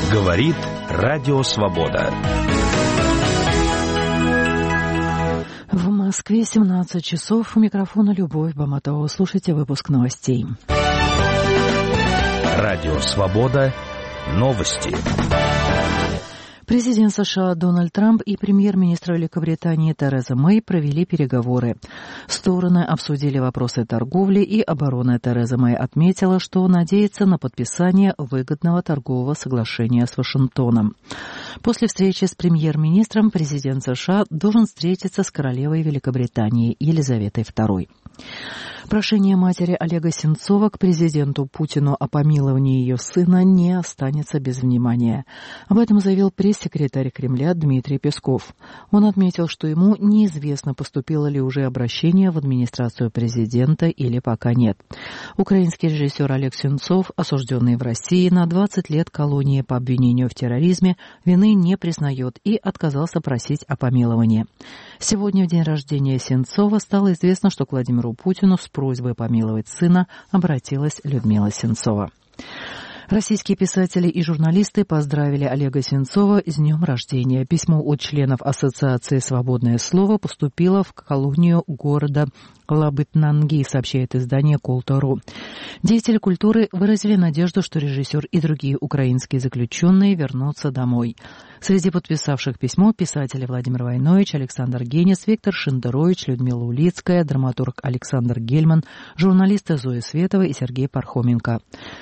Говорит Радио Свобода. В Москве 17 часов. У микрофона Любовь Баматова. Слушайте выпуск новостей. Радио Свобода. Новости. Президент США Дональд Трамп и премьер-министр Великобритании Тереза Мэй провели переговоры. Стороны обсудили вопросы торговли и обороны. Тереза Мэй отметила, что надеется на подписание выгодного торгового соглашения с Вашингтоном. После встречи с премьер-министром президент США должен встретиться с королевой Великобритании Елизаветой II. Прошение матери Олега Сенцова к президенту Путину о помиловании ее сына не останется без внимания. Об этом заявил пресс-секретарь Кремля Дмитрий Песков. Он отметил, что ему неизвестно, поступило ли уже обращение в администрацию президента или пока нет. Украинский режиссер Олег Сенцов, осужденный в России на 20 лет колонии по обвинению в терроризме, вины не признает и отказался просить о помиловании. Сегодня, в день рождения Сенцова, стало известно, что к Владимиру Путину с просьбой помиловать сына обратилась Людмила Сенцова. Российские писатели и журналисты поздравили Олега Сенцова с днем рождения. Письмо от членов Ассоциации «Свободное слово» поступило в колонию города Лабытнанги, сообщает издание «Колта.ру». Деятели культуры выразили надежду, что режиссер и другие украинские заключенные вернутся домой. Среди подписавших письмо писатели Владимир Войнович, Александр Генис, Виктор Шендерович, Людмила Улицкая, драматург Александр Гельман, журналисты Зоя Светова и Сергей Пархоменко.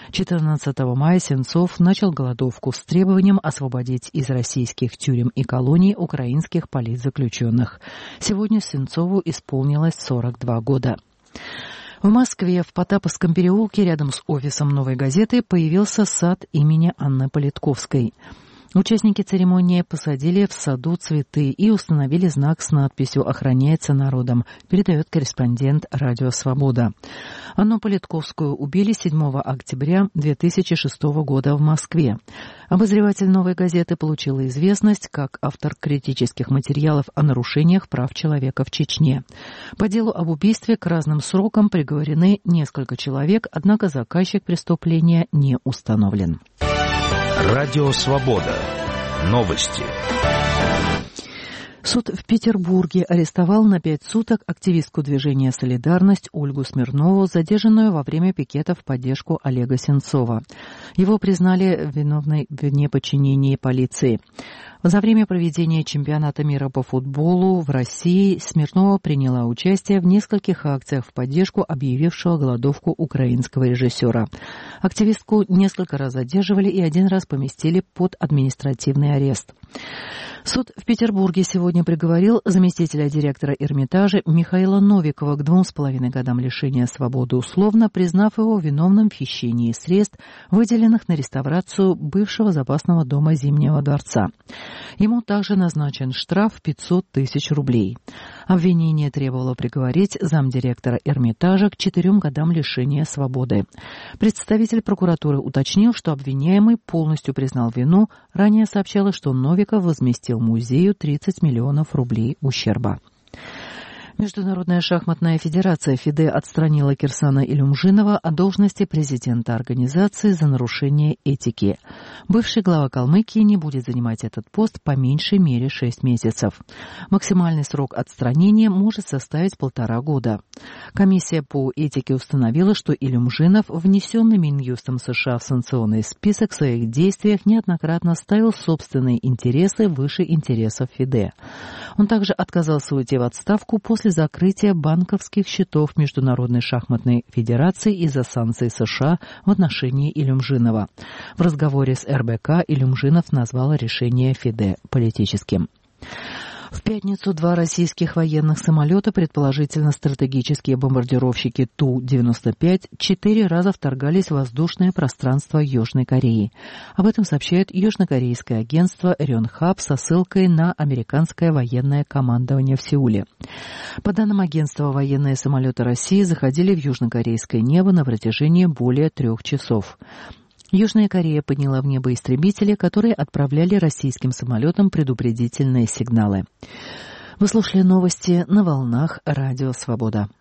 14 мая Сенцов начал голодовку с требованием освободить из российских тюрем и колоний украинских политзаключенных. Сегодня Сенцову исполнилось 42 года. В Москве, в Потаповском переулке, рядом с офисом «Новой газеты», появился сад имени Анны Политковской. Участники церемонии посадили в саду цветы и установили знак с надписью «Охраняется народом», передает корреспондент «Радио Свобода». Анну Политковскую убили 7 октября 2006 года в Москве. Обозреватель «Новой газеты» получила известность как автор критических материалов о нарушениях прав человека в Чечне. По делу об убийстве к разным срокам приговорены несколько человек, однако заказчик преступления не установлен. Радио Свобода. Новости. Суд в Петербурге арестовал на 5 суток активистку движения «Солидарность» Ольгу Смирнову, задержанную во время пикета в поддержку Олега Сенцова. Его признали виновной в неподчинении полиции. За время проведения чемпионата мира по футболу в России Смирнова приняла участие в нескольких акциях в поддержку объявившего голодовку украинского режиссера. Активистку несколько раз задерживали и один раз поместили под административный арест. Суд в Петербурге сегодня приговорил заместителя директора Эрмитажа Михаила Новикова к 2,5 годам лишения свободы условно, признав его виновным в хищении средств, выделенных на реставрацию бывшего запасного дома Зимнего дворца. Ему также назначен штраф в 500 тысяч рублей. Обвинение требовало приговорить замдиректора Эрмитажа к 4 годам лишения свободы. Представитель прокуратуры уточнил, что обвиняемый полностью признал вину. Ранее сообщалось, что Новиков возместил музею 30 миллионов рублей ущерба. Международная шахматная федерация ФИДЕ отстранила Кирсана Илюмжинова от должности президента организации за нарушение этики. Бывший глава Калмыкии не будет занимать этот пост по меньшей мере 6 месяцев. Максимальный срок отстранения может составить 1,5 года. Комиссия по этике установила, что Илюмжинов, внесенный Минюстом США в санкционный список, в своих действиях неоднократно ставил собственные интересы выше интересов ФИДЕ. Он также отказался уйти в отставку после закрытия банковских счетов Международной шахматной федерации из-за санкций США в отношении Илюмжинова. В разговоре с РБК Илюмжинов назвал решение ФИДЕ политическим. В пятницу 2 российских военных самолета, предположительно стратегические бомбардировщики Ту-95, 4 раза вторгались в воздушное пространство Южной Кореи. Об этом сообщает южнокорейское агентство Рёнхап со ссылкой на американское военное командование в Сеуле. По данным агентства, военные самолеты России заходили в южнокорейское небо на протяжении более 3 часов. Южная Корея подняла в небо истребители, которые отправляли российским самолетам предупредительные сигналы. Вы слушали новости на волнах Радио Свобода.